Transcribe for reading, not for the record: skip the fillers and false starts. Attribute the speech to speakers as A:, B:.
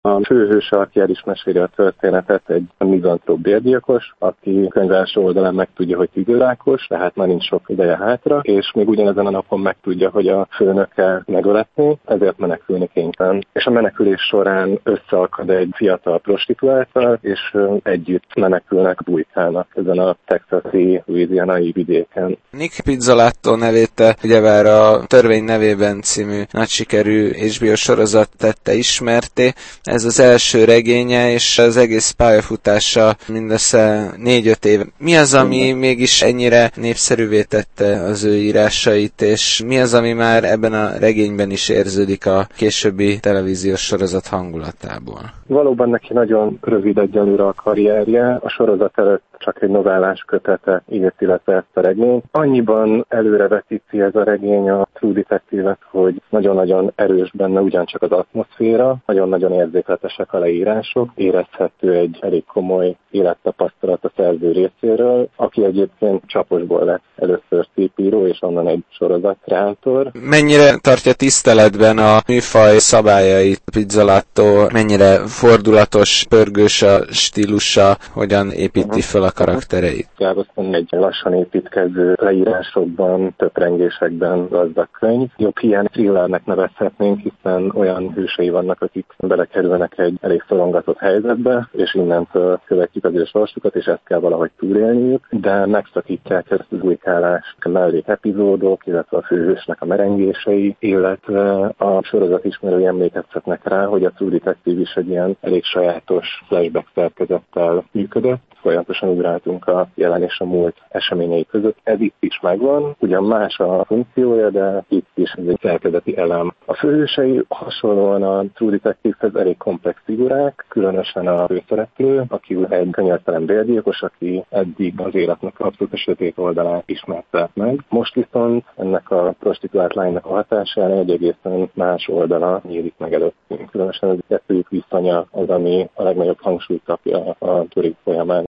A: A főhőse, aki el is meséli a történetet, egy mizantróp bérgyilkos, aki könyv első oldalán megtudja, hogy tüdőrákos, tehát már nincs sok ideje hátra, és még ugyanezen a napon megtudja, hogy a főnökkel megöletni, ezért menekülni kénytelen. És a menekülés során összeakad egy fiatal prostituálttal, és együtt menekülnek, bujkálnak ezen a texasi, louisianai vidéken.
B: Nick Pizzolatto nevét ugyebár a Törvény nevében című nagy sikerű HBO sorozat tette ismerté. Ez az első regénye, és az egész pályafutása mindössze 4-5 év. Mi az, ami mégis ennyire népszerűvé tette az ő írásait, és mi az, ami már ebben a regényben is érződik a későbbi televíziós sorozat hangulatából? Valóban
A: neki nagyon rövid egyelőre a karrierje. A sorozat előtt csak egy novellás kötete írt, illetve ezt a regényt. Annyiban előrevetíti ez a regény a True Detective-et, hogy nagyon-nagyon erős benne ugyancsak az atmoszféra, nagyon-nagyon érzékletesek a leírások, érezhető egy elég komoly élettapasztalat a szerző részéről, aki egyébként Csaposból lett először szépíró, és onnan egy sorozatkreátor.
B: Mennyire tartja tiszteletben a műfaj szabályait Pizzolatto, mennyire fordulatos, pörgős a stílusa, hogyan építi fel a karaktereit?
A: Galveston egy lassan építkező, leírásokban, töprengésekben gazdag könyv. Jobb ilyen thrillernek nevezhetnénk, hiszen olyan hősei vannak, akik belekerülnek egy elég szorongatott helyzetbe, és innentől követjük az ő sorsukat, és ezt kell valahogy túlélniük, de megszakítják ezt az bujkálás mellék epizódok, illetve a főhősnek a merengései, illetve a sorozat ismerői emlékeztetnek rá, hogy a True Detective is egy ilyen elég sajátos flashback szerkezettel működött. Folyamatosan ugráltunk a jelen és a múlt eseményei között. Ez itt is megvan, ugyan más a funkciója, de itt is ez egy szerkezeti elem. A főhősei hasonlóan a True Detective-hez elég komplex figurák, különösen a főszereplő, aki egy könyörtelen bérgyilkos, aki eddig az életnek abszolút a sötét oldalát ismerte meg. Most viszont ennek a prostituált lánynak a hatására egy egészen más oldala nyílik meg előttünk. Különösen az kettőjük viszonya az, ami a legnagyobb hangsúlyt kapja a történet folyamán.